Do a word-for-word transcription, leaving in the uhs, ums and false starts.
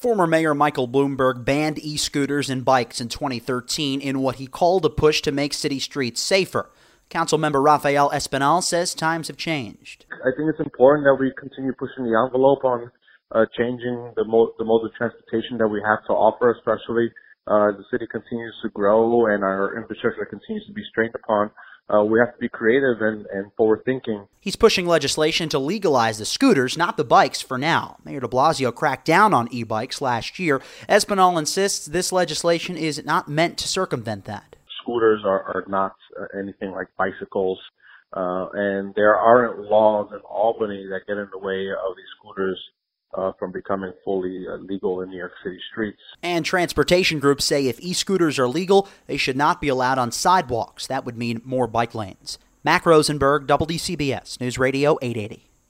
Former Mayor Michael Bloomberg banned e-scooters and bikes in twenty thirteen in what he called a push to make city streets safer. Councilmember Rafael Espinal says times have changed. I think it's important that we continue pushing the envelope on uh, changing the, mo- the modes of transportation that we have to offer, especially uh, as the city continues to grow and our infrastructure continues to be strained upon. Uh, we have to be creative and, and forward-thinking. He's pushing legislation to legalize the scooters, not the bikes, for now. Mayor de Blasio cracked down on e-bikes last year. Espinal insists this legislation is not meant to circumvent that. Scooters are, are not uh, anything like bicycles, uh, and there aren't laws in Albany that get in the way of these scooters uh, from becoming fully uh, legal in New York City streets. And transportation groups say if e-scooters are legal, they should not be allowed on sidewalks. That would mean more bike lanes. Mac Rosenberg, W D C B S News Radio eight eighty.